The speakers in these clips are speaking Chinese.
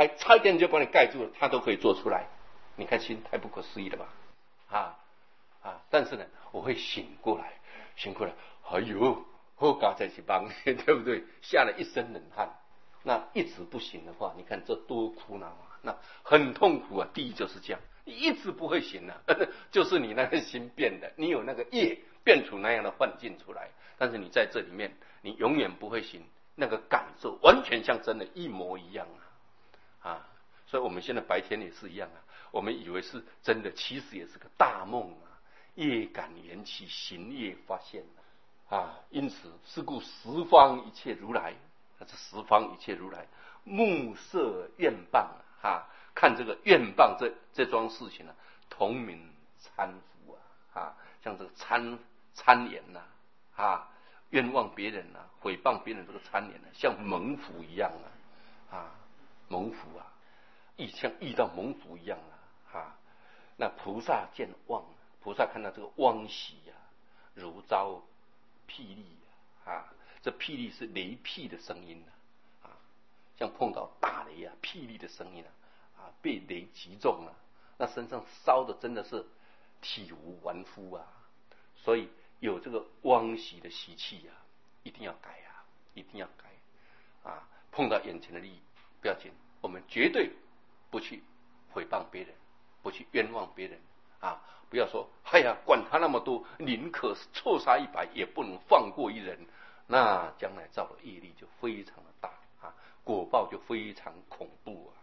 还差一点就把你盖住了，他都可以做出来。你看心太不可思议了吧？但是呢，我会醒过来，哎呦，后嘎在一帮，对不对？吓了一身冷汗。那一直不行的话，你看这多苦恼啊！那很痛苦啊。第一就是这样，你一直不会醒啊，就是你那个心变的，你有那个业变出那样的幻境出来。但是你在这里面，你永远不会醒，那个感受完全像真的一模一样所以我们现在白天也是一样我们以为是真的，其实也是个大梦业感缘起，行业发现因此是故十方一切如来，这十方一切如来目摄愿谤看这个愿谤这桩事情同名参服像这个参言冤枉别人诽谤别人，这个参言像猛虎一样猛虎像遇到猛虎一样那菩萨见妄，菩萨看到这个汪喜如遭霹雳这霹雳是雷劈的声音像碰到大雷霹雳的声音被雷击中那身上烧的真的是体无完肤所以有这个汪喜的习气一定要改一定要改碰到眼前的利益不要紧，我们绝对不去诽谤别人，不去冤枉别人不要说哎呀管他那么多，宁可错杀100也不能放过一人，那将来造的业力就非常的大果报就非常恐怖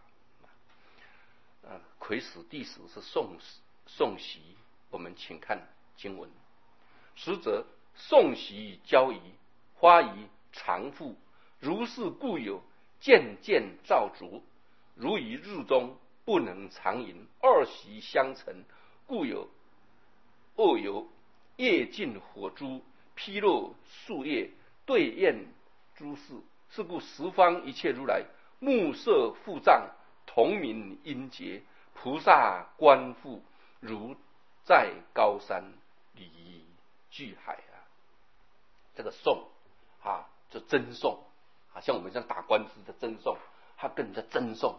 癸时第10是宋习，我们请看经文。实则宋习交仪，花仪常复，如是故有渐渐造足，如于日中不能长饮，二习相成，故有恶游夜尽火珠，披露树叶，对焰诸事。是故十方一切如来目摄复藏，同名音节，菩萨观复，如在高山离巨海这个颂就真颂像我们像打官司的真颂，他跟人家真颂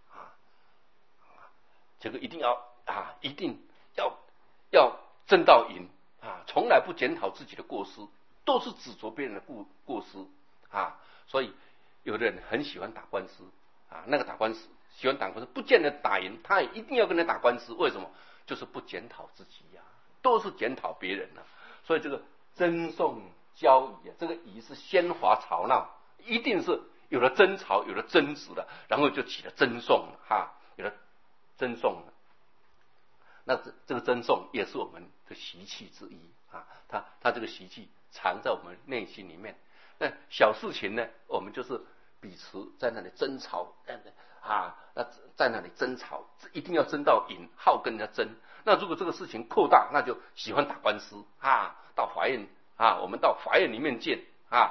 这个一定要一定要争到赢从来不检讨自己的过失，都是指责别人的过失所以有的人很喜欢打官司那个打官司喜欢打官司不见得打赢，他也一定要跟人打官司。为什么？就是不检讨自己都是检讨别人所以这个争讼交疑这个疑是喧哗吵闹，一定是有了争吵，有了争执了，然后就起了争讼有了争讼了。那这个争讼也是我们的习气之一他这个习气藏在我们内心里面。那小事情呢，我们就是彼此在那里争吵那在那里争吵一定要争到赢，好跟人家争。那如果这个事情扩大，那就喜欢打官司到法院我们到法院里面见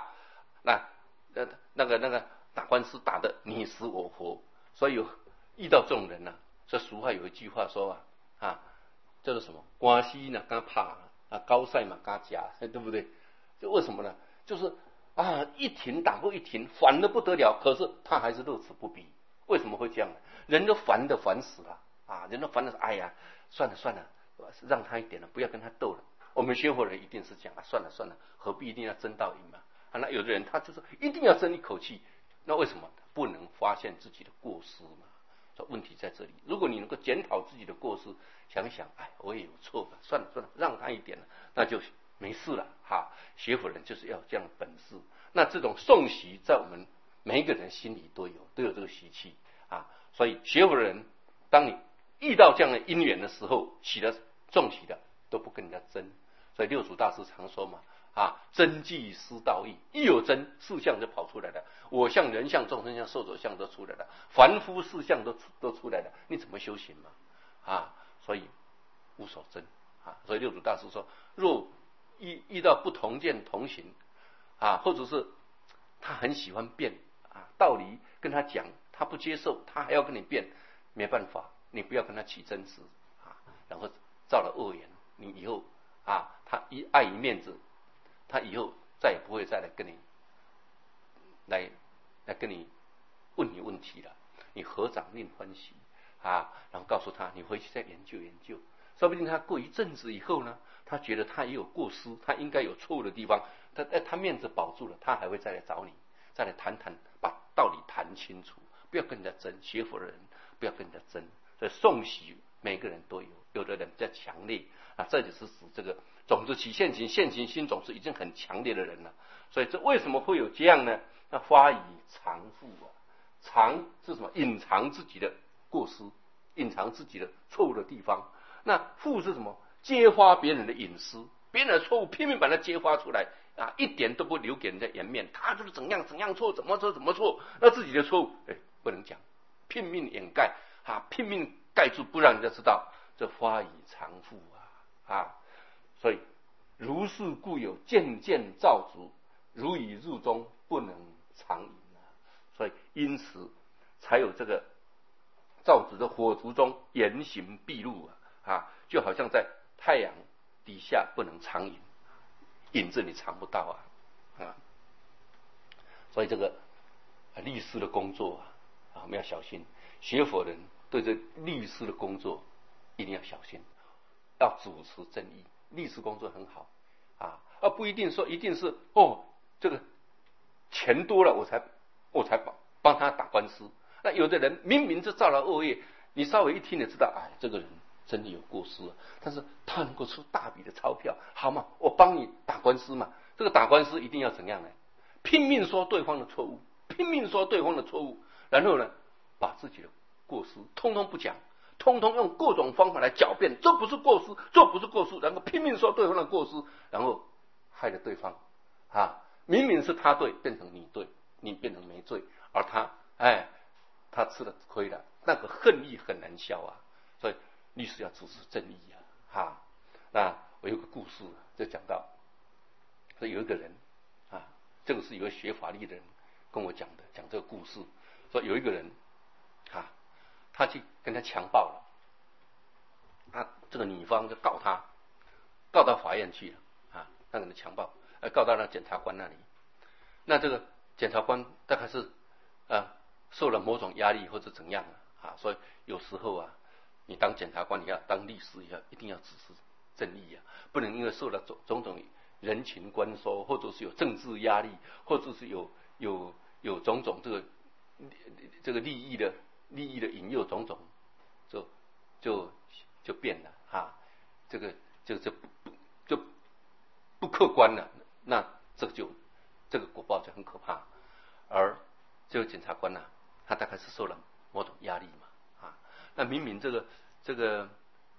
那个打官司打得你死我活。所以遇到这种人这俗话有一句话说叫做什么？官司呢敢怕高赛嘛敢夹，对不对？就为什么呢？就是一庭打过一庭，烦得不得了，可是他还是乐此不疲。为什么会这样呢？人都烦死了人都烦得哎呀算了，让他一点了，不要跟他斗了。我们学佛人一定是讲算了，何必一定要争到赢嘛那有的人他就是一定要争一口气，那为什么不能发现自己的过失嘛？这问题在这里。如果你能够检讨自己的过失，想想我也有错了，算了，让他一点了，那就没事了学佛人就是要这样的本事。那这种诵习在我们每一个人心里都有这个习气所以学佛人当你遇到这样的因缘的时候，起了重起的都不跟人家争。所以六祖大师常说嘛争即失道义，一有争四相就跑出来了，我相、人相、众生相、寿者相都出来了，凡夫四相都出来了，你怎么修行嘛所以无所争所以六祖大师说，若遇到不同见同行或者是他很喜欢辩道理跟他讲，他不接受，他还要跟你辩，没办法，你不要跟他起争执然后造了恶缘，你以后他碍于面子，他以后再也不会再来跟你问你问题了。 你合掌令欢喜啊，然后告诉他你回去再研究研究，说不定他过一阵子以后呢，他觉得他也有过失，他应该有错误的地方，他面子保住了，他还会再来找你，再来谈谈，把道理谈清楚，不要跟人家争，学佛的人不要跟人家争。所以送喜每个人都有，有的人比较强烈啊，这就是指这个种子起现行，现行心种是已经很强烈的人了。所以这为什么会有这样呢？那发以藏覆啊，藏是什么？隐藏自己的过失，隐藏自己的错误的地方。那覆是什么？揭发别人的隐私，别人的错误拼命把它揭发出来啊，一点都不留给人家颜面，他就是怎样怎样错，怎么错，那自己的错误不能讲，拼命掩盖啊，拼命盖住不让人家知道，这发以藏覆啊。所以如是故有渐渐造足，如以入中不能常隐啊。所以因此才有这个造子的火烛中严行毕露啊，就好像在太阳底下不能常隐，隐着你藏不到啊。所以这个律师的工作我们要小心，学佛人对这律师的工作一定要小心，要主持正义。律师工作很好而不一定说一定是这个钱多了我才帮他打官司。那有的人明明就造了恶业，你稍微一听就知道，这个人真的有过失但是他能够出大笔的钞票，好嘛，我帮你打官司嘛。这个打官司一定要怎样呢？拼命说对方的错误，然后呢，把自己的过失通通不讲，通通用各种方法来狡辩，这不是过失，然后拼命说对方的过失，然后害了对方明明是他对，变成你对，你变成没罪，而他吃了亏了，那个恨意很难消所以律师要主持正义那我有个故事就讲到，说有一个人这个是有个学法律的人跟我讲的，讲这个故事，说有一个人他去跟他强暴了，这个女方就告他，告到法院去了那个人强暴，告到那检察官那里。那这个检察官大概是受了某种压力或者怎样所以有时候你当检察官也要当律师也要一定要支持正义不能因为受了种种人情关收，或者是有政治压力，或者是有种种这个利益的引诱种种，就变了这个就不客观了，那这个果报就很可怕。而这个检察官他大概是受了某种压力嘛那明明这个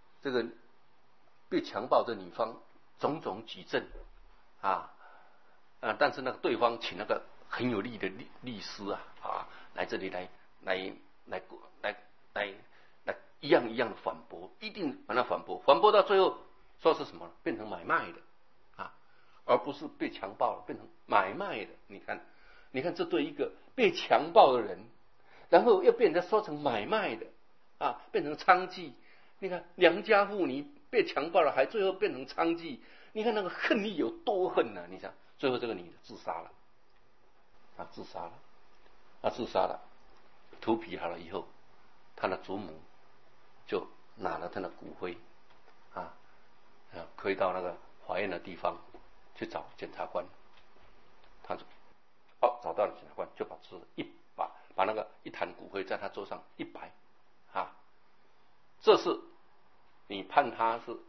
被强暴的女方种种举证但是那个对方请那个很有力的律师来这里来一样一样的反驳，一定把它反驳到最后说是什么？变成买卖的而不是被强暴了，变成买卖的。你看这对一个被强暴的人，然后又被人家说成买卖的变成娼妓。你看良家妇女被强暴了，还最后变成娼妓，你看那个恨意有多恨你想最后这个女的自杀了自杀了，土皮好了以后，他的祖母就拿了他的骨灰可以到那个法院的地方去找检察官。他就找到了检察官，就把那个一坛骨灰在他桌上一摆这是你判他是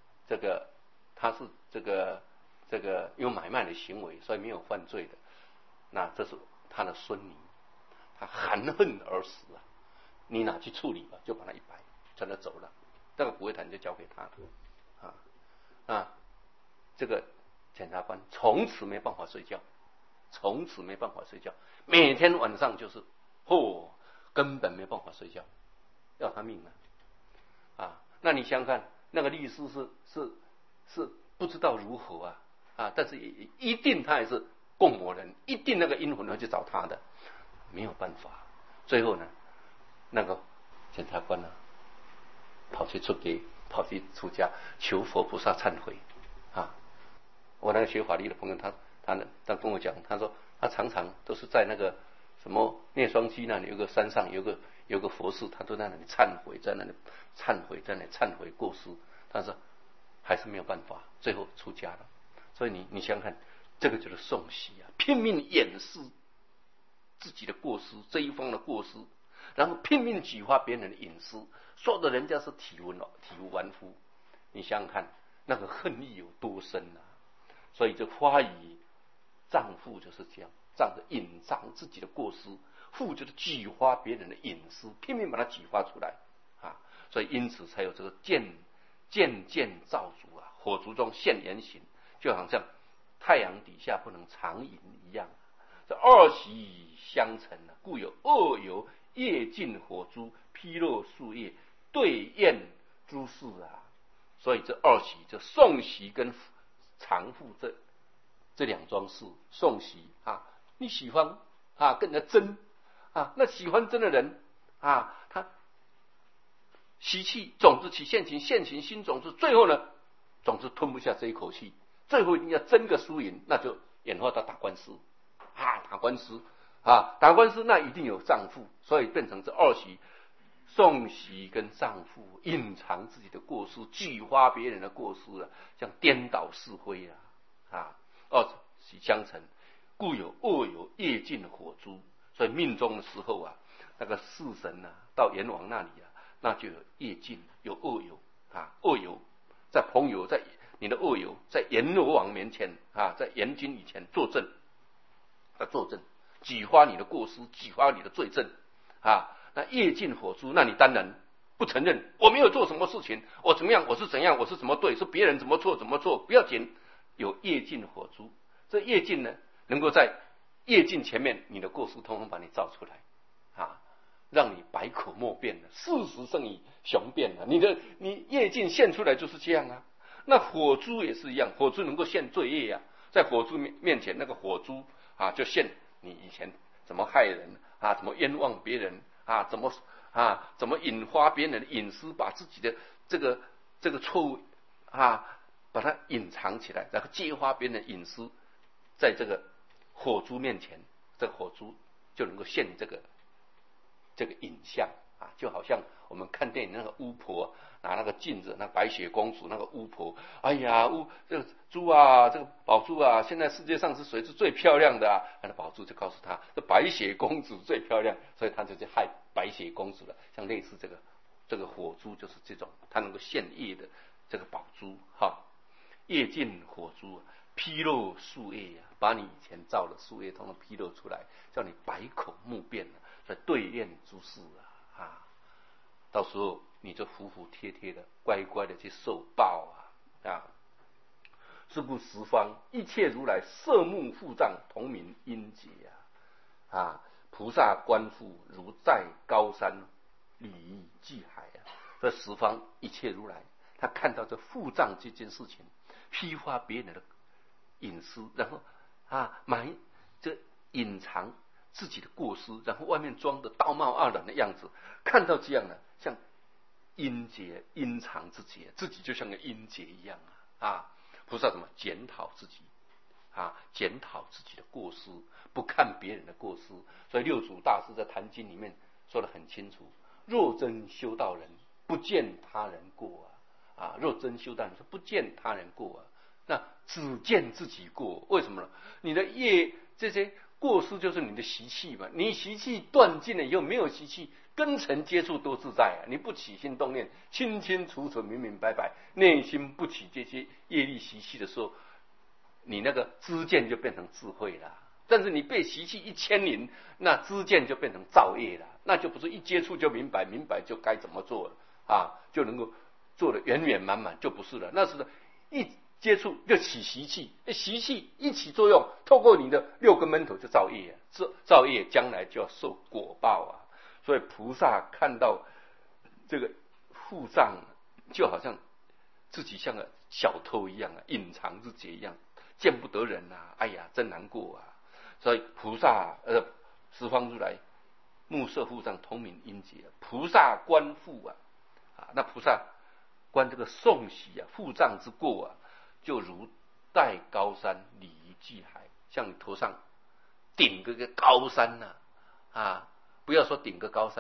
这个有买卖的行为，所以没有犯罪的。那这是他的孙女，他含恨而死你拿去处理吧，就把他一摆，叫他走了，这个骨灰坛就交给他了这个检察官从此没办法睡觉，每天晚上就是根本没办法睡觉，要他命那你想想看，那个律师是不知道如何但是一定他也是共谋人，一定那个阴魂会去找他的，没有办法。最后呢，那个检察官跑去出家求佛菩萨忏悔我那个学法律的朋友他跟我讲，他说他常常都是在那个什么聂双溪那里有个山上有有个佛寺，他都在那里忏悔，在那里忏悔过失，但是还是没有办法，最后出家了。所以你想想看，这个就是诵习啊，拼命掩饰自己的过失，这一方的过失，然后拼命举发别人的隐私，说的人家是体无完肤。你想想看，那个恨意有多深啊！所以这花以丈夫就是这样，仗着隐藏自己的过失，父就是举发别人的隐私，拼命把它举发出来啊！所以因此才有这个渐照烛啊，火烛中现原形，就好像太阳底下不能长饮一样。这二习相成啊，故有二游夜尽火烛，披露树叶，对焰诸事啊。所以这二习，这诵习跟常复这两桩事，诵习啊，你喜欢啊，跟人家争啊，那喜欢争的人啊，他习气种子起现行新种子，最后呢，总是吞不下这一口气，最后一定要争个输赢，那就演化到打官司啊，打官司那一定有丈夫，所以变成这二习。诵习跟丈夫隐藏自己的过失，举发别人的过失啊，像颠倒是非啊，二习相成，故有二游夜尽火烛。所以命中的时候啊，那个世神啊，到阎王那里啊，那就有夜尽，有二游啊，二游在朋友，在你的二游在阎罗王面前啊，在阎君以前作证，举发你的过失，举发你的罪证啊。那夜尽火烛，那你当然不承认我没有做什么事情，我怎么样，我是怎样，我是怎么对，是别人怎么做，不要紧。有夜尽火烛，这夜尽呢，能够在夜尽前面，你的过失通通把你照出来啊，让你百口莫辩了，事实胜于雄辩了。你夜尽现出来就是这样啊。那火烛也是一样，火烛能够现罪业啊，在火烛面前，那个火烛啊，就现你以前怎么害人啊，怎么冤枉别人。怎么引发别人的隐私，把自己的这个错误啊，把它隐藏起来，然后揭发别人的隐私，在这个火烛面前，这个火烛就能够现这个影像啊，就好像我们看电影那个巫婆拿那个镜子，那白雪公主那个巫婆，哎呀，这个猪啊，这个宝珠啊，现在世界上是谁是最漂亮的啊？那宝珠就告诉他，这白雪公主最漂亮，所以他就去害白雪公主了。像类似这个火珠就是这种，它能够现夜的这个宝珠哈，夜尽火珠，披露树叶啊，把你以前造的树叶统统披露出来，叫你百口莫辩了，在对验诸事啊，到时候你就服服帖帖的，乖乖的去受报啊！是不十方一切如来摄目护障，同名因劫啊！菩萨观复如在高山，履于济海啊！这十方一切如来，他看到这护障这件事情，批发别人的隐私，然后这隐藏自己的过失，然后外面装的道貌岸然的样子，看到这样的，像阴结阴藏自己，自己就像个阴结一样啊！菩萨怎么检讨自己啊？检讨自己的过失，不看别人的过失。所以六祖大师在《坛经》里面说得很清楚：若真修道人，不见他人过啊！若真修道人是不见他人过啊，那只见自己过。为什么呢？你的业这些过失就是你的习气嘛，你习气断尽了以后，没有习气，根尘接触多自在啊！你不起心动念，清清楚楚、明明白白，内心不起这些业力习气的时候，你那个知见就变成智慧了。但是你被习气一牵连，那知见就变成造业了，那就不是一接触就明白，明白就该怎么做了啊，就能够做得圆圆满满，就不是了。那是一接触就起习气，习气一起作用，透过你的六根门头就造业，造业将来就要受果报啊！所以菩萨看到这个护障，就好像自己像个小偷一样啊，隐藏自己一样，见不得人啊！哎呀，真难过啊！所以菩萨十方如来目摄护障，同名因劫。菩萨观护那菩萨观这个诵习护障之过就如戴高山，履于济海，像你头上顶个高山不要说顶个高山，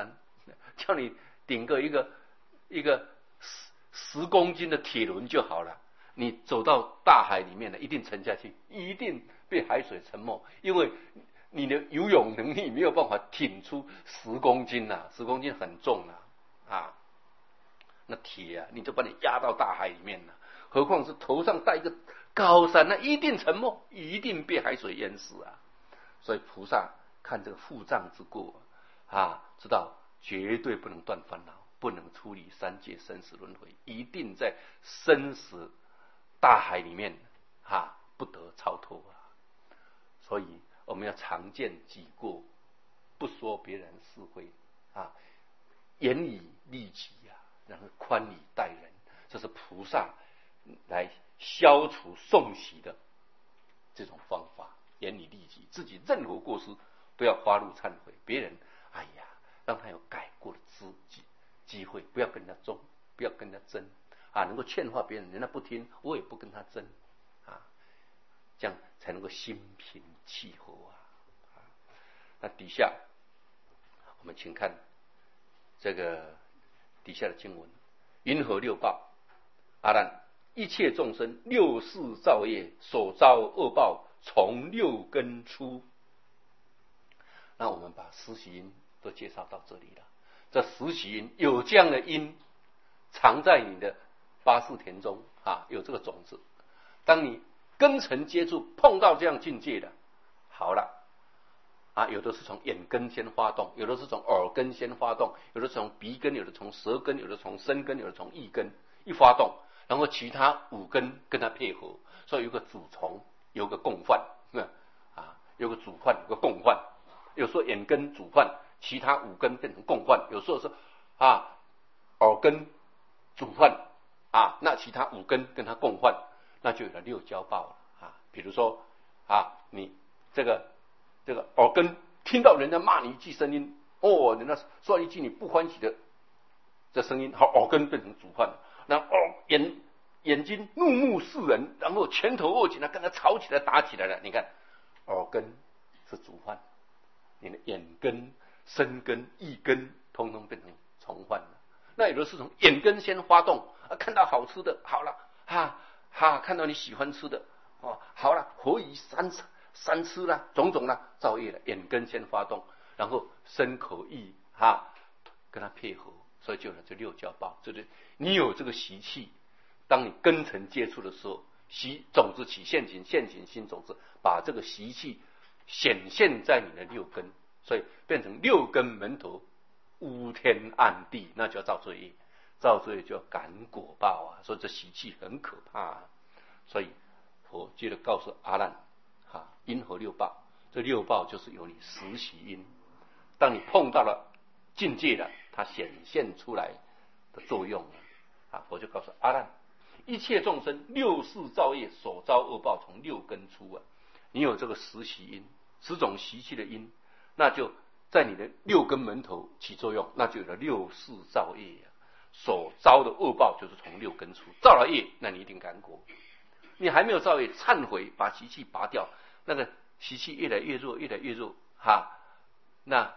叫你顶个一个10公斤的铁轮就好了。你走到大海里面呢，一定沉下去，一定被海水沉没，因为你的游泳能力没有办法挺出10公斤呐，10公斤很重啊，那铁啊，你就把你压到大海里面了，何况是头上戴一个高山，那一定沉没，一定被海水淹死啊。所以菩萨看这个腹胀之过啊，知道绝对不能断烦恼，不能处理3界生死轮回，一定在生死大海里面不得超脱啊。所以我们要常见己过，不说别人是非啊，严以律己啊，然后宽以待人，这是菩萨来消除诵习的这种方法。严以律己，自己任何过失都要发怒忏悔，别人让他有改过的机会，不要跟他争，不要跟他争啊，能够劝化别人，人家不听，我也不跟他争啊，这样才能够心平气和啊。那底下我们请看这个底下的经文：云何六报？阿难，一切众生6世造业所遭恶报，从6根出。那我们把实习因都介绍到这里了。这实习因有这样的因藏在你的八识田中有这个种子。当你根尘接触碰到这样境界的，好了有的是从眼根先发动，有的是从耳根先发动，有的是从鼻根，有的从舌根，有的从身根，有的从意根一发动，然后其他5根跟它配合，所以有个主从，有个共犯有个主犯，有个共犯。有时候眼根主犯，其他5根变成共犯；有时候是耳根主犯那其他5根跟他共犯，那就有了6交报了比如说你这个耳根听到人家骂你一句声音，人家说一句你不欢喜的这声音，好，耳根变成主犯了。那眼睛怒目视人，然后拳头握紧了，跟他吵起来打起来了。你看耳根是主犯，你的眼根、身根、意根通通变成从犯了。那有的是从眼根先发动看到好吃的，好了看到你喜欢吃的好了，何以三吃啦，种种啦，造业了，眼根先发动，然后身口意跟他配合，所以就有了这6交报。就是你有这个习气，当你根尘接触的时候，种子起现行，现行新种子，把这个习气显现在你的6根，所以变成6根门头乌天暗地，那就要造罪业，造罪业就要感果报所以这习气很可怕所以佛接着告诉阿难因何6报？这6报就是有你实习因，当你碰到了境界了，它显现出来的作用佛就告诉阿难，一切众生6世造业所遭恶报，从6根出你有这个实习因，10种习气的因，那就在你的6根门头起作用，那就有了6世造业所遭的恶报就是从6根出。造了业，那你一定感果。你还没有造业，忏悔，把习气拔掉，那个习气越来越弱，越来越弱那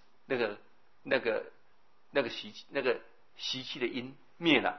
个习气的因灭了，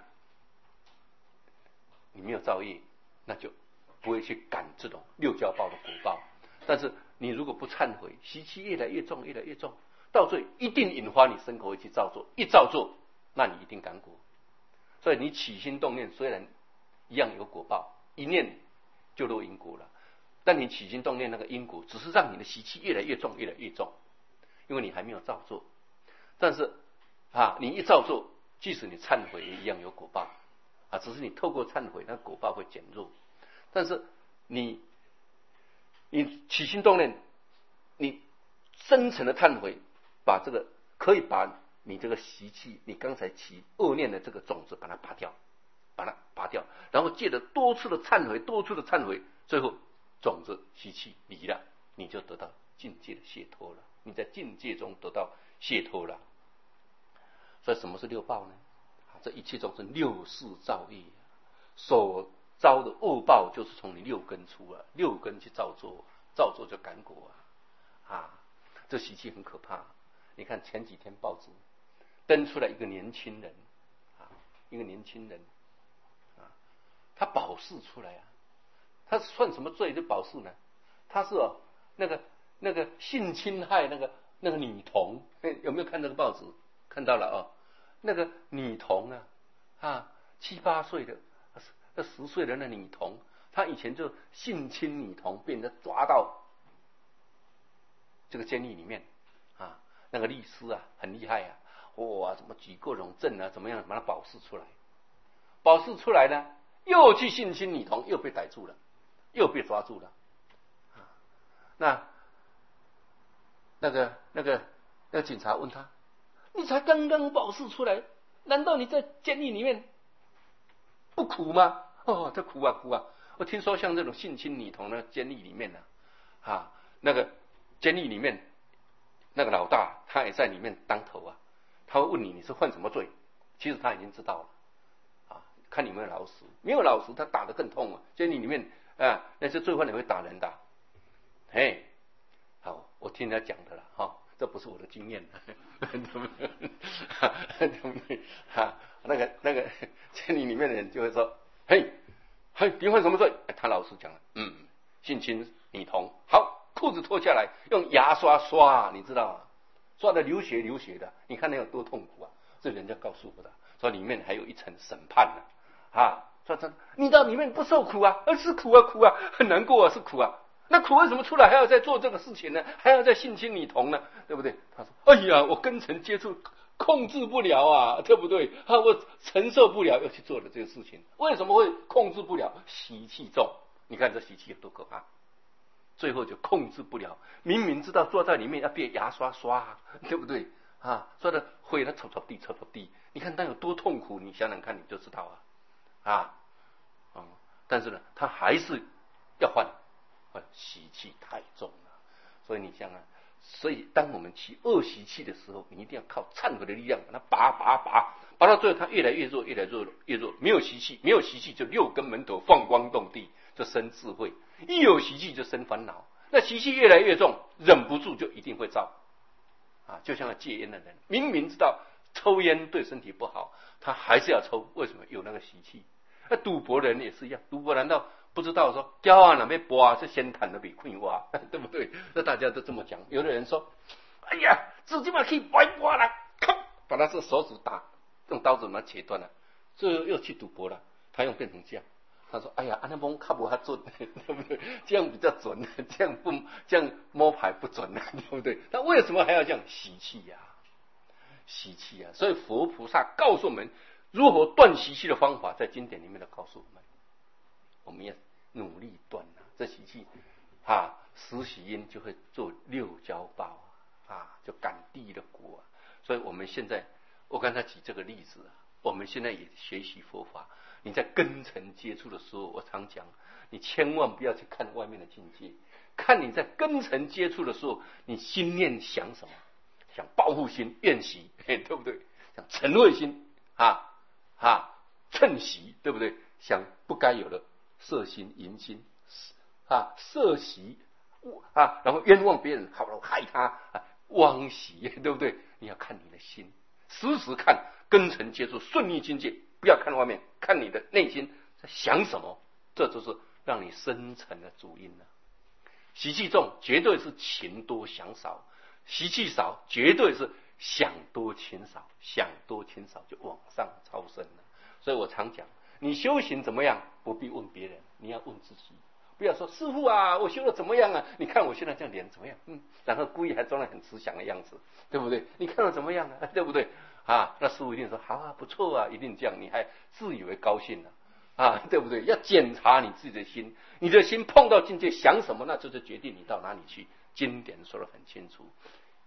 你没有造业，那就不会去感这种6交报的果报。但是你如果不忏悔，习气越来越重，越来越重，到最后一定引发你身口意去造作，一造作，那你一定感果。所以你起心动念虽然一样有果报，一念就落因果了，但你起心动念那个因果，只是让你的习气越来越重，越来越重，因为你还没有造作。但是你一造作，即使你忏悔也一样有果报只是你透过忏悔，那果报会减弱。但是你起心动念，你深层的忏悔，可以把你这个习气，你刚才起恶念的这个种子把它拔掉，然后借着多次的忏悔，最后种子习气离了，你就得到境界的解脱了，你在境界中得到解脱了。所以什么是6报呢？这一切众生6世造业所遭的恶报，就是从你6根出6根去造作，造作就感果这习气很可怕。你看前几天报纸登出来一个年轻人啊，一个年轻人啊，他保释出来啊，他算什么罪就保释呢？他是那个性侵害那个女童，有没有看这个报纸？看到了哦，那个女童7、8岁的，10岁的那女童，她以前就性侵女童，被人家抓到这个监狱里面啊。那个律师啊很厉害啊，哇，怎么举各种证啊，怎么样把他保释出来？保释出来呢，又去性侵女童，又被逮住了，又被抓住了。那个警察问他：“你才刚刚保释出来，难道你在监狱里面不苦吗？”哦，他苦啊苦啊！我听说像这种性侵女童的监狱里面呢，那个监狱里面那个老大他也在里面当头啊，他会问你是犯什么罪，其实他已经知道了看你有没有老实，没有老实他打得更痛啊。监狱里面那些罪犯也会打人的。好，我听他讲的了这不是我的经验，对不对？那个监狱里面的人就会说：“嘿，你犯什么罪？”他老实讲了，性侵女童。好，裤子脱下来，用牙刷刷，你知道吗？刷的流血的，你看那有多痛苦啊！这人家告诉我的，说里面还有一层审判呢，说你到里面不受苦啊，是苦啊，很难过啊，是苦啊。那苦为什么出来还要再做这个事情呢？还要再性侵女童呢？对不对？他说：“哎呀，我跟尘接触控制不了啊，对不对？我承受不了，要去做的这个事情，为什么会控制不了？习气重，你看这习气有多可怕，最后就控制不了。明明知道坐在里面要被牙刷刷，对不对？说的会他抽地，你看他有多痛苦，你想想看你就知道但是呢，他还是要换。”习气太重了，所以你想所以当我们起恶习气的时候，你一定要靠忏悔的力量把它拔到最后，它越来越弱，没有习气就六根门头放光动地，就生智慧；一有习气就生烦恼。那习气越来越重，忍不住就一定会造就像戒烟的人，明明知道抽烟对身体不好，他还是要抽，为什么？有那个习气。那赌博的人也是一样，赌博难道不知道说骄傲哪边博是先谈的比困挖，对不对？那大家都这么讲。有的人说：“哎呀，自己嘛可以博了，把他这手指用刀子把它切断了，最后又去赌博了。他用变成这样，他说：‘哎呀，安那摸卡不他准，对不对？这样比较准，这样摸牌不准了，对不对？’他为什么还要这样？习气呀，习气呀！所以佛菩萨告诉我们如何断习气的方法，在经典里面都告诉我们。我们要努力断这习气十喜因就会做六交报就感地的果所以我们现在，我刚才举这个例子我们现在也学习佛法。你在根尘接触的时候，我常讲，你千万不要去看外面的境界，看你在根尘接触的时候，你心念想什么？想报复心、怨习，对不对？想嗔恚心嗔习，对不对？想不该有的色心、淫心色习然后冤枉别人，害他妄习，对不对？你要看你的心，时时看根尘接触顺利境界，不要看外面，看你的内心在想什么，这就是让你生成的主因了。习气重绝对是情多想少，习气少绝对是想多情少，想多情少就往上超生了。所以我常讲，你修行怎么样，不必问别人，你要问自己。不要说师父我修的怎么样你看我现在这样脸怎么样？然后故意还装得很慈祥的样子，对不对？你看我怎么样对不对？那师父一定说好不错一定这样，你还自以为高兴对不对？要检查你自己的心，你的心碰到境界想什么，那就是决定你到哪里去。经典说得很清楚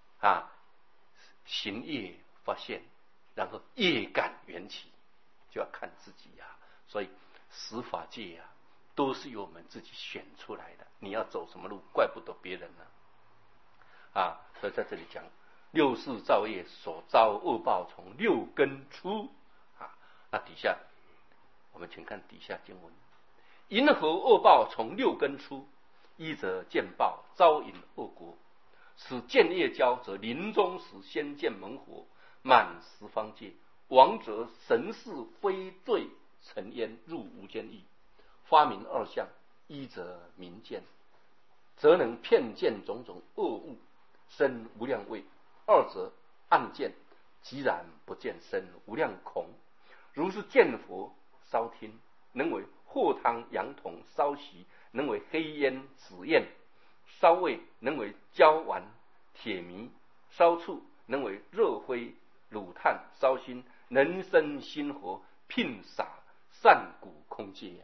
行业发现，然后业感缘起，就要看自己所以十法界都是由我们自己选出来的，你要走什么路，怪不得别人所以在这里讲六世造业所遭恶报从六根出那底下我们请看底下经文：因何恶报从六根出？一则见报，招引恶果；使见业交，则临终时先见猛火， 满十方界。王者神识非罪尘烟入无间狱。发明二相，一则明见，则能骗见种种恶物，生无量畏；二则暗见，即然不见生无量恐。如是见佛烧听，能为货汤羊筒烧席，能为黑烟紫焰烧味，能为焦丸铁迷烧醋，能为热灰卤炭烧心，能生心火，聘洒善古空界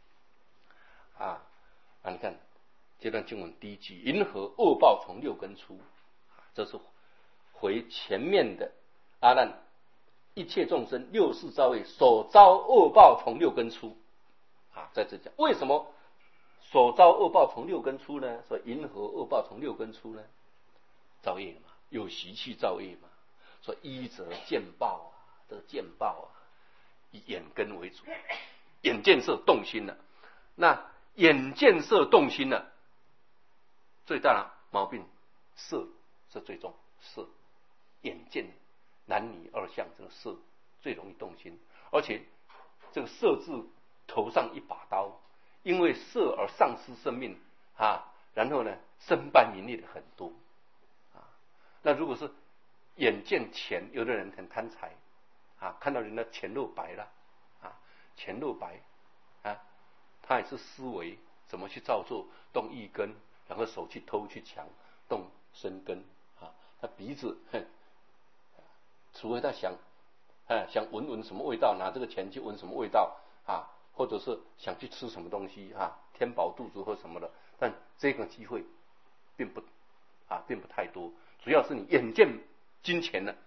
你看这段经文第一句，银河恶报从六根出，这是回前面的阿难一切众生六世造业所遭恶报从六根出在这讲为什么所遭恶报从六根出呢？所以银河恶报从六根出呢？造业嘛，有习气造业嘛，所以一则见报这个见报以眼根为主，眼见色动心了。那眼见色动心了，最大的毛病色是最重，色眼见男女二相，这个色最容易动心，而且这个色字头上一把刀，因为色而丧失生命然后呢身败名裂的很多那如果是眼见钱，有的人很贪财看到人家钱露白了钱露白他也是思维怎么去造作，动意根，然后手去偷去抢，动身根他鼻子除非他想闻什么味道，拿这个钱去闻什么味道或者是想去吃什么东西填饱肚子或什么的，但这个机会并不太多。主要是你眼见金钱了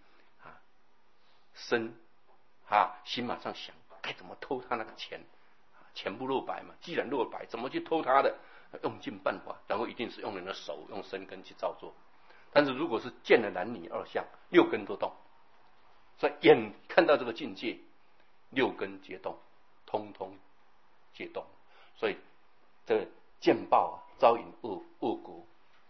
心马上想该怎么偷他那个钱，钱不露白嘛，既然露白，怎么去偷他的？用尽办法，然后一定是用人的手，用身根去造作。但是如果是见了男女二相，六根都动，所以眼看到这个境界，六根皆动，通通皆动。所以这个见报招引恶果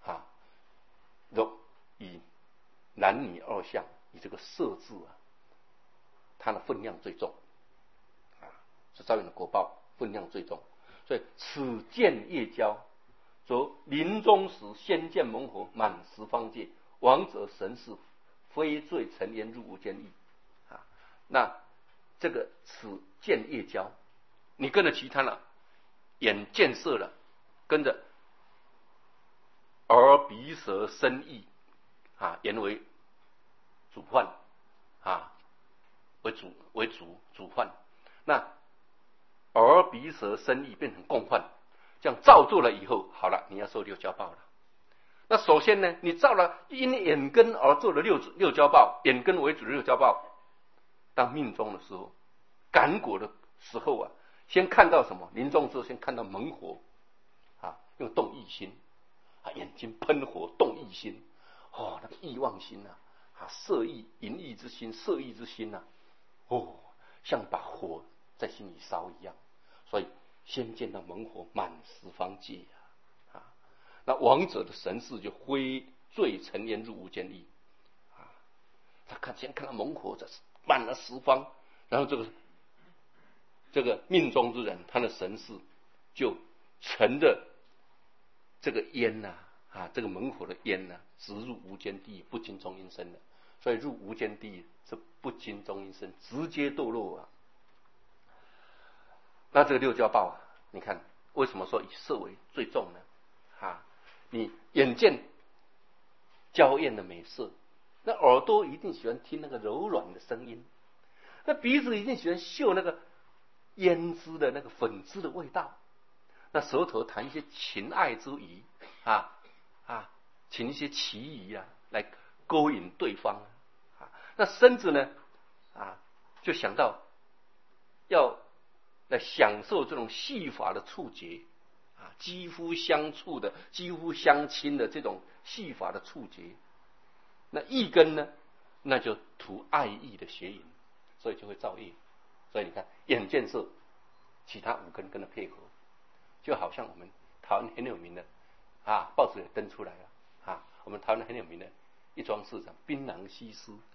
以男女二相，以这个色字它的分量最重是招引的果报分量最重。所以此见业交，则临终时先见猛火满十方界，王者神识非罪尘烟入无间狱那这个此见业交，你跟着其他了，眼见色了，跟着耳鼻舌身意言为主患为主患。那耳鼻舌身意变成共患，这样造作了以后，好了，你要受六交报了。那首先呢，你造了因眼根而做了六交报，眼根为主的六交报。当命中的时候，感果的时候先看到什么？临终的时候先看到猛火用动意心眼睛喷火动意心那个欲望心色意淫欲之心，色欲之心像把火在心里烧一样。所以先见到猛火满十方界那王者的神识就挥罪尘烟入无间狱他先看到猛火在满了十方，然后这个命中之人，他的神识就乘着这个烟这个猛火的烟直入无间地狱，不经中阴身的。所以入无间地狱是不经中阴身，直接堕落那这个六交报你看为什么说以色为最重呢？你眼见娇艳的美色，那耳朵一定喜欢听那个柔软的声音，那鼻子一定喜欢嗅那个胭脂的那个粉脂的味道，那舌头谈一些情爱之语请一些奇语来勾引对方那身子呢就想到要来享受这种细法的触觉肌肤相触的、肌肤相亲的这种细法的触觉。那意根呢，那就图爱意的邪淫，所以就会造业。所以你看，眼见色，其他五根跟着配合，就好像我们台湾很有名的报纸也登出来了我们台湾很有名的一桩市场槟榔西施，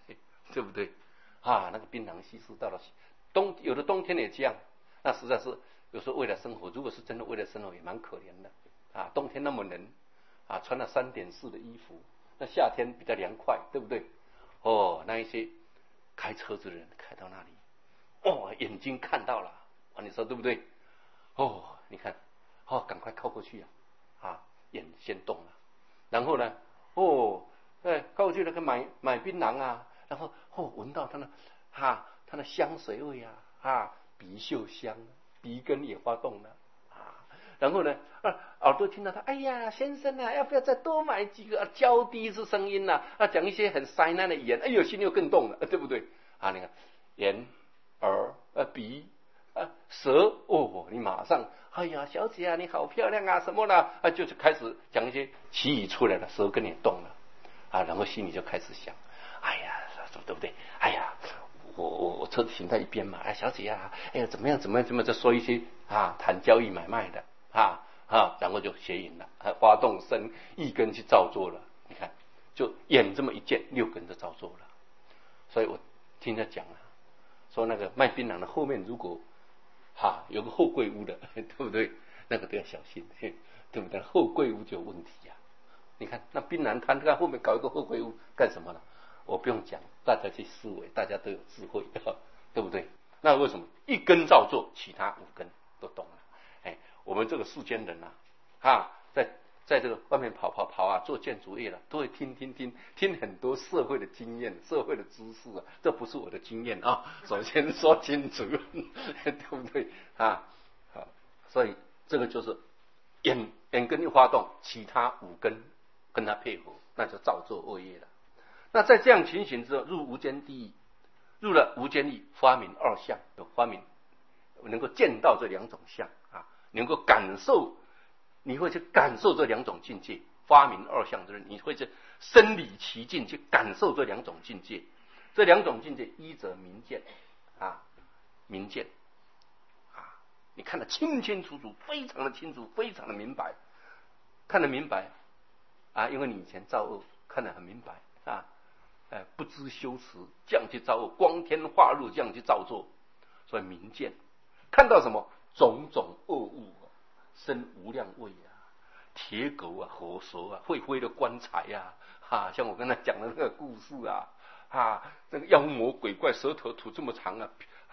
对不对？啊，那个槟榔西施到了有的冬天也这样，那实在是有时候为了生活，如果是真的为了生活，也蛮可怜的啊。冬天那么冷啊，穿了3.4的衣服，那夏天比较凉快，对不对？哦，那一些开车子的人开到那里，哦，眼睛看到了啊，你说对不对？哦，你看，哦，赶快靠过去啊，眼先动了，然后呢，哦，靠过去那个买槟榔啊，然后闻到它的香水味啊，鼻嗅香，鼻根也发动了啊，然后呢，耳朵听到他，哎呀，先生啊，要不要再多买几个？娇低是声音讲一些很灾难的语言，哎呦，心又更动了，对不对？啊，你看眼、耳、鼻、舌，哦，你马上，哎呀，小姐啊，你好漂亮啊，什么啦？就是开始讲一些奇语出来了，舌根也动了啊，然后心里就开始想，哎呀，对不对？哎呀。我车子停在一边嘛，小姐啊，哎呀，怎么样，再说一些谈交易买卖的然后就邪淫了，发动身一根去照做了。你看，就眼这么一见，6根就照做了。所以我听他讲说那个卖槟榔的后面如果有个后柜屋的，对不对？那个都要小心，对不对？后柜屋就有问题呀。你看那槟榔摊，看后面搞一个后柜屋干什么呢？我不用讲，大家去思维，大家都有智慧，对不对？那为什么一根照做，其他5根都懂了？我们这个世间人在这个外面跑做建筑业了，都会听很多社会的经验、社会的知识这不是我的经验首先说清楚，对不对所以这个就是眼根一发动，其他5根跟他配合，那就照做恶业了。那在这样情形之后，入无间地狱，入了无间狱，发明2相，发明能够见到这2种相能够感受，你会去感受这2种境界。发明2相之人，你会去身理其境，去感受这2种境界。这2种境界，一则明见明见你看得清清楚楚，非常的清楚，非常的明白，看得明白因为你以前造恶，看得很明白不知羞耻，这样去造恶，光天化日这样去造作，所以明见看到什么种种恶物生无量味铁狗火蛇会飞的棺材像我刚才讲的那个故事那个妖魔鬼怪舌头吐这么长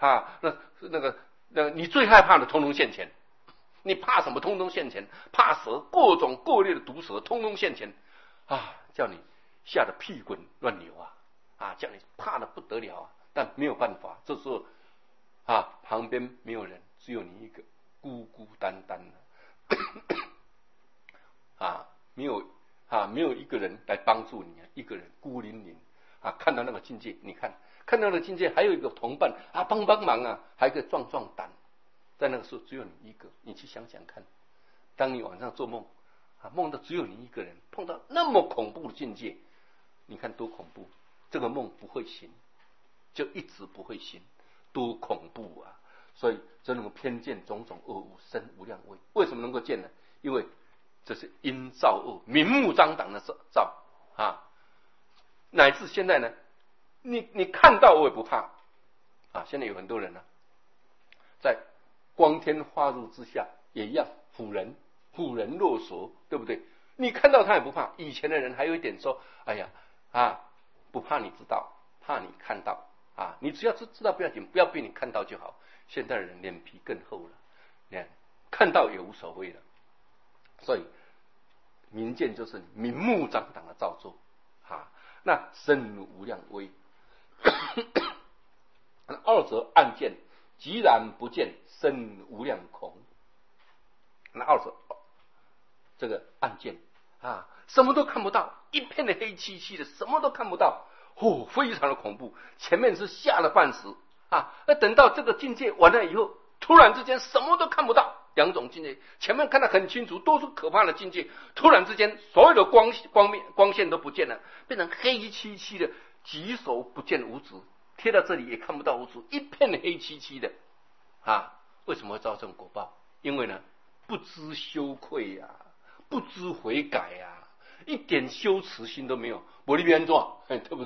那你最害怕的通通现前，你怕什么通通现前，怕蛇，各种各类的毒蛇通通现前叫你吓得屁滚乱流叫你怕得不得了但没有办法，这时候旁边没有人，只有你一个，孤孤单单没有一个人来帮助你一个人孤零零看到那个境界，你看到那个境界，还有一个同伴帮忙还可以壮胆，在那个时候只有你一个，你去想想看，当你晚上做梦梦到只有你一个人，碰到那么恐怖的境界，你看多恐怖，这个梦不会醒，就一直不会醒，多恐怖所以这能够偏见种种恶物生无量味。为什么能够见呢？因为这是因造恶，明目张胆的造乃至现在呢，你看到我也不怕现在有很多人在光天化日之下也一样唬人落索，对不对？你看到他也不怕。以前的人还有一点说，哎呀不怕你知道，怕你看到你只要知道不要紧，不要被你看到就好。现在的人脸皮更厚了，看到也无所谓了。所以明见就是明目张胆的造作那生无量威二则暗见，寂然不见，生无量空。那二者这个暗见什么都看不到，一片的黑漆漆的，什么都看不到非常的恐怖。前面是吓了半死等到这个境界完了以后，突然之间什么都看不到。2种境界，前面看得很清楚，都是可怕的境界，突然之间所有的光线都不见了，变成黑漆漆的，举手不见五指，贴到这里也看不到五指，一片的黑漆漆的为什么会造成果报？因为呢不知羞愧不知悔改一点羞耻心都没有，我的冤状对不对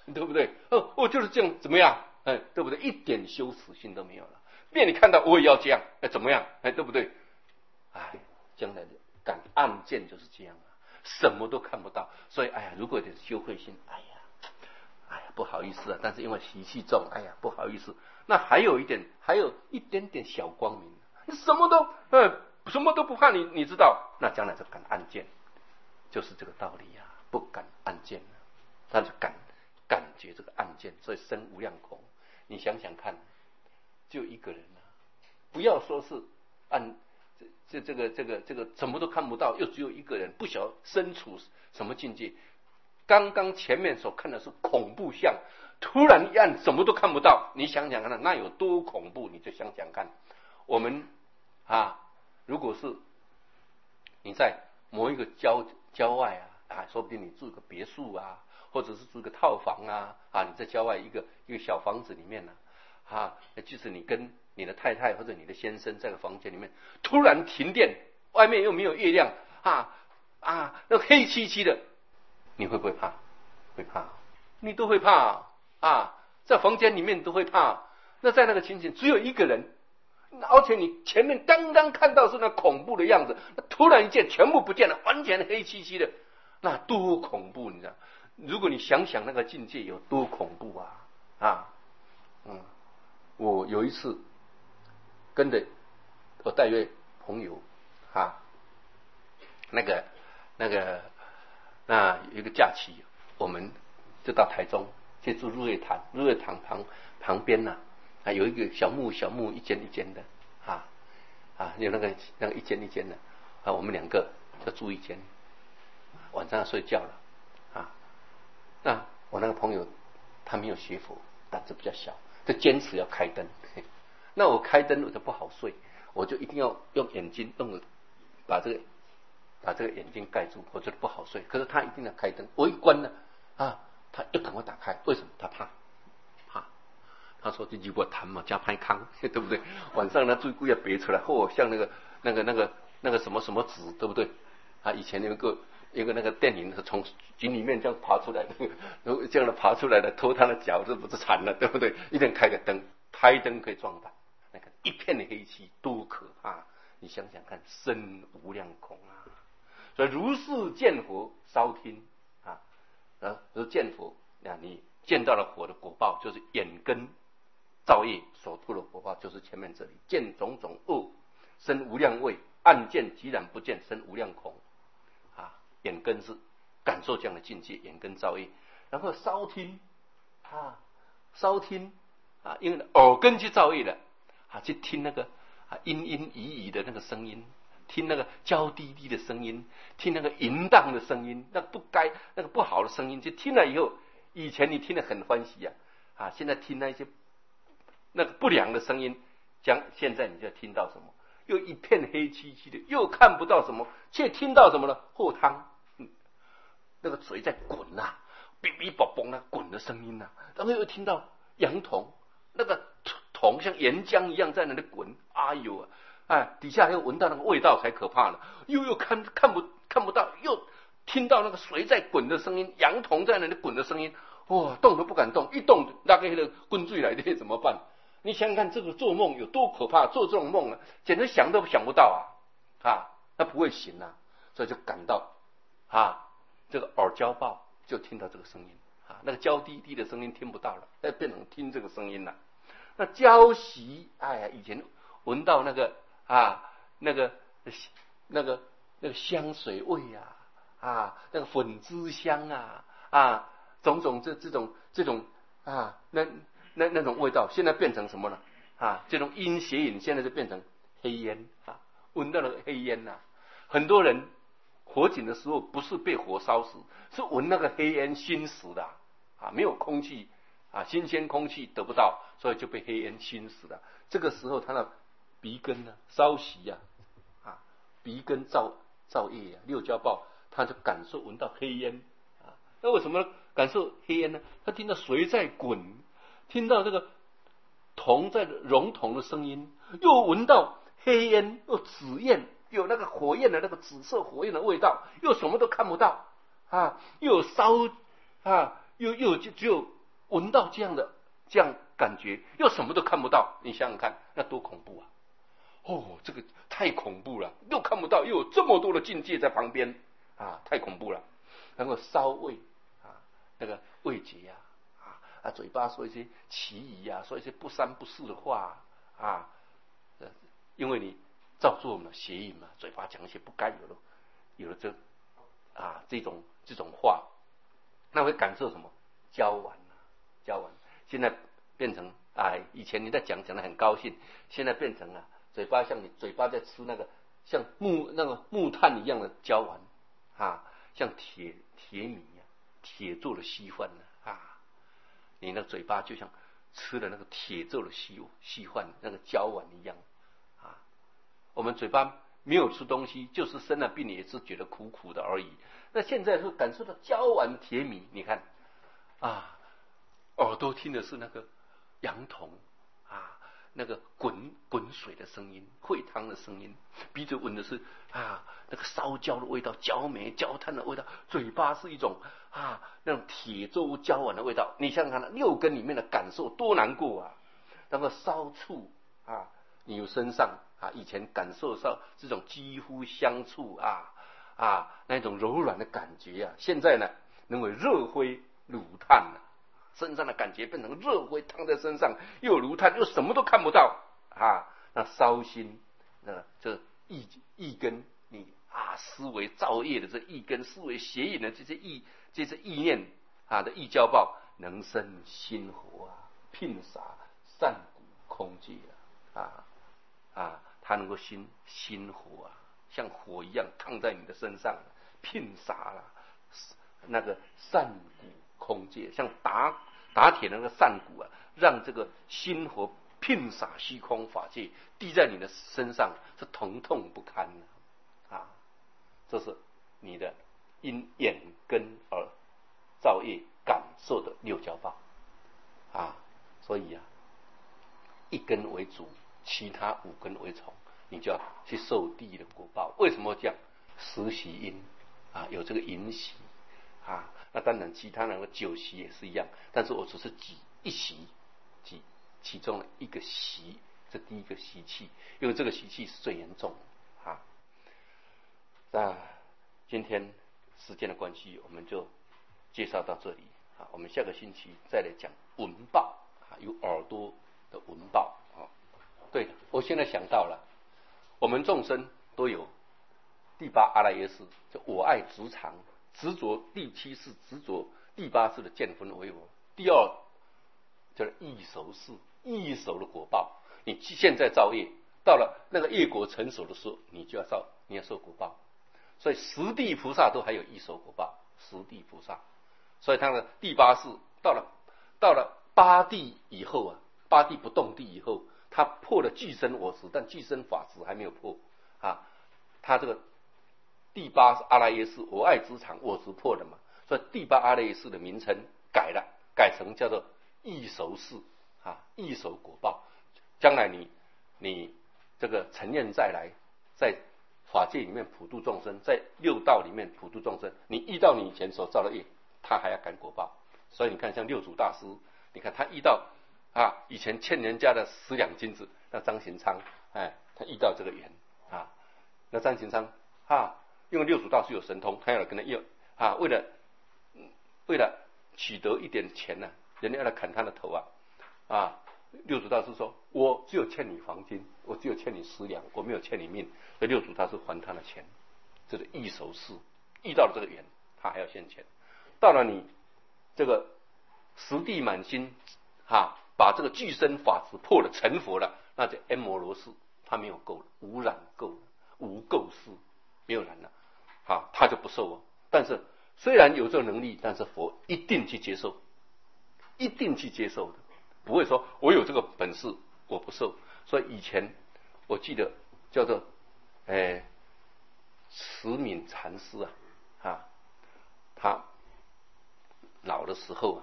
对不对？就是这样，怎么样？对不对？一点羞耻心都没有了。便你看到我也要这样，怎么样？对不对？将来的赶案件就是这样啊，什么都看不到。所以如果有点羞愧心，不好意思啊，但是因为习气重，不好意思。那还有一点点小光明，你什么都不怕，你知道，那将来就赶案件，就是这个道理啊，不赶案件，他就感觉这个案件，所以生无量空。你想想看，就一个人啊，不要说是这个什么都看不到，又只有一个人，不晓得身处什么境界。刚刚前面所看的是恐怖相，突然一按什么都看不到，你想想看，那有多恐怖？你就想想看，我们如果是你在某一个郊外说不定你住个别墅啊，或者是住个套房你在郊外一个小房子里面就是你跟你的太太或者你的先生在个房间里面，突然停电，外面又没有月亮那黑漆漆的，你会不会怕？会怕，你都会怕在房间里面都会怕。那在那个情景，只有一个人，而且你前面刚刚看到是那恐怖的样子，突然一见全部不见了，完全黑漆漆的，那多恐怖！你知道，如果你想想那个境界有多恐怖我有一次跟着我带一位朋友那有一个假期，我们就到台中去住日月潭，日月潭旁边有一个小木一间一间的有那个一间一间的我们两个就住一间，晚上要睡觉了那我那个朋友他没有学佛，胆子比较小，就坚持要开灯。那我开灯我就不好睡，我就一定要用眼睛把这个眼睛盖住，我觉得不好睡。可是他一定要开灯，我一关呢他又赶快打开，为什么？他怕。他说这如果谈嘛加拍康，对不对？晚上呢最故意要别出来，像那个什么什么纸，对不对？以前有个那个电影是从井里面这样爬出来的，这样的爬出来的，拖他的脚，这不是惨了，对不对？一定开个灯，开灯可以壮胆，那个一片的黑漆多可怕！你想想看，身无量空所以如是见佛烧听见佛你见到了佛的果报，就是眼根造业所出的果报，就是前面这里见种种恶，身无量味，暗见即然不见，身无量空眼根是感受这样的境界，眼根造业。然后烧听因为耳根去造业了去听那个阴阴疑疑的那个声音，听那个娇滴滴的声音，听那个淫荡的声音，那个不好的声音，就听了以后，以前你听得很欢喜现在听那些那个不良的声音，现在你就听到什么？又一片黑漆漆的，又看不到什么，却听到什么呢？后汤那个水在滚哔哔啵啵滚的声音然后又听到羊铜，那个铜像岩浆一样在那里滚，底下又闻到那个味道才可怕了，又看不到，又听到那个水在滚的声音，羊铜在那里滚的声音，动都不敢动，一动那个滚水来的怎么办？你想想看，这个做梦有多可怕！做这种梦简直想都想不到那不会醒所以就感到这个耳交报，就听到这个声音那个娇滴滴的声音听不到了，变成听这个声音了。那娇习以前闻到那个香水味那个粉脂香种种这种那种味道，现在变成什么呢？这种阴邪饮现在就变成黑烟闻到了黑烟很多人火警的时候不是被火烧死，是闻那个黑烟熏死的没有空气新鲜空气得不到，所以就被黑烟熏死了。这个时候他的鼻根烧习鼻根造业六交报，他就感受闻到黑烟那为什么感受黑烟呢？他听到水在滚，听到这个铜在熔铜的声音，又闻到黑烟，又紫焰，有那个火焰的那个紫色火焰的味道，又什么都看不到又有烧又只有闻到这样感觉，又什么都看不到，你想想看，那多恐怖啊！哦，这个太恐怖了，又看不到，又有这么多的境界在旁边啊，太恐怖了。然后烧味啊，那个味觉呀，嘴巴说一些奇语呀，说一些不三不四的话啊，因为你造作嘛，邪淫嘛，嘴巴讲一些不该有的这种话，那会感受什么？交玩啊，交玩。现在变成以前你在讲得很高兴，现在变成嘴巴像你嘴巴在吃那个像木炭一样的胶丸像铁米铁做的稀饭你那嘴巴就像吃了那个铁做的稀饭那个胶丸一样我们嘴巴没有吃东西，就是生了病也是觉得苦苦的而已。那现在是感受到胶丸铁米，你看耳朵听的是那个羊筒那个滚水的声音，烩汤的声音，鼻子闻的是那个烧焦的味道，焦煤焦炭的味道，嘴巴是一种那种铁粥焦丸的味道。你想想看，6根里面的感受多难过啊！那个烧醋你有身上以前感受到这种肌肤相触那种柔软的感觉现在呢，能为热灰炉炭身上的感觉变成热灰烫在身上，又有炉炭，又什么都看不到那烧心，这意根，你思维造业的这意根，思维邪淫的这些意念的意交报，能生心火牝洒散谷空界它能够心火像火一样烫在你的身上，牝洒那个散谷空界，像打铁那个散谷让这个心火牝洒虚空法界滴在你的身上，是疼痛不堪这是你的因眼根而造业感受的6交报所以一根为主，其他5根为从，你就要去受地狱的果报。为什么这样？10习因有这个淫习那当然其他人的9习也是一样，但是我只是举一习，举其中的一个习，这第一个习气，因为这个习气是最严重的那今天时间的关系，我们就介绍到这里我们下个星期再来讲闻报有耳朵的闻报对了，我现在想到了，我们众生都有第8阿赖耶识，就我爱执常，执着第7世，执着第8世的见分为我。第2叫异熟识，异熟的果报。你现在造业，到了那个业果成熟的时候，你要受果报。所以十地菩萨都还有异熟果报，十地菩萨。所以他的第8世到了8地以后8地不动地以后，他破了具身我执，但具身法执还没有破他这个第8阿赖耶识我爱执常我执破了嘛，所以第8阿赖耶识的名称改成叫做异熟识异熟果报。将来你这个成念再来，在法界里面普度众生，在6道里面普度众生，你遇到你以前所造的业，他还要感果报。所以你看像六祖大师，你看他遇到以前欠人家的10两金子，那张行昌他遇到这个缘那张行昌因为六祖大师有神通，他要跟他要为了取得一点钱人家要来砍他的头六祖大师说，我只有欠你黄金，我只有欠你10两，我没有欠你命。所以六祖大师还他的钱，这是异熟识，遇到了这个缘，他还要现钱。到了你这个十地满心把这个具身法执破了成佛了，那就恩摩罗识，他没有垢了，无染垢了，无垢识，没有染了他就不受但是虽然有这个能力，但是佛一定去接受，一定去接受的，不会说我有这个本事我不受。所以以前我记得叫做慈悯禅师他老的时候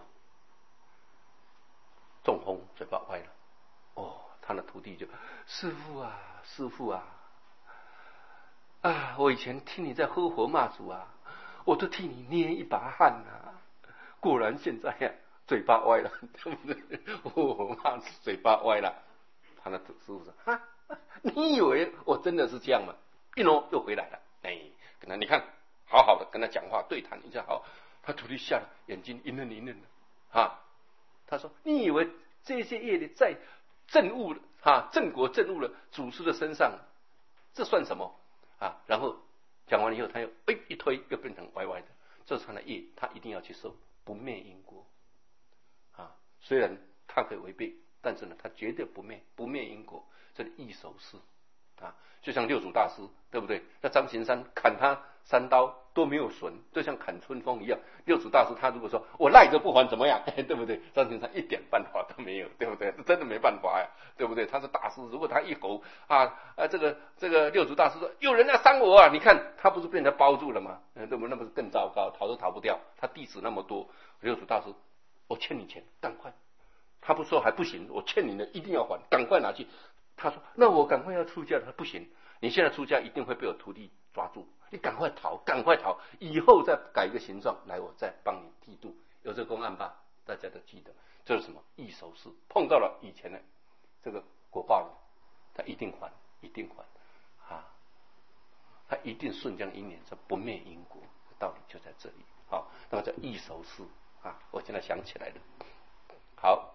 中风，嘴巴歪了他的徒弟就师父我以前听你在喝活骂祖我都替你捏一把汗果然现在嘴巴歪了，对不对？我妈嘴巴歪了。他那师傅说：“哈，你以为我真的是这样吗？”一挪又回来了，哎，跟他你看，好好的跟他讲话对谈一下，好，他徒弟吓得眼睛一愣一愣的啊。他说：“你以为这些业力在正悟正果正悟的祖师的身上，这算什么啊？”然后讲完了以后，他又一推，又变成歪歪的。这是他的业，他一定要去受不灭因果啊。虽然他可以违背，但是呢，他绝对不灭因果，这是易守事啊。就像六祖大师，对不对？那张行山砍他3刀都没有损，就像砍春风一样。六祖大师他如果说我赖着不还怎么样，对不对？张行山一点办法都没有，对不对？真的没办法呀，对不对？他是大师，如果他一吼这个六祖大师说有人要伤我啊，你看他不是被人家包住了吗？对不对？那不是更糟糕，逃都逃不掉。他弟子那么多，六祖大师，我欠你钱，赶快。他不说还不行，我欠你的一定要还，赶快拿去。他说那我赶快要出家了，他不行，你现在出家一定会被我徒弟抓住，你赶快逃，赶快逃，以后再改一个形状来，我再帮你剃度。有这个公案吧？大家都记得，这是什么？易守事，碰到了以前的这个果报了，他一定还，一定还啊，他一定顺这样因缘，这不灭因果，道理就在这里。好，那么叫易守事啊，我现在想起来了。好。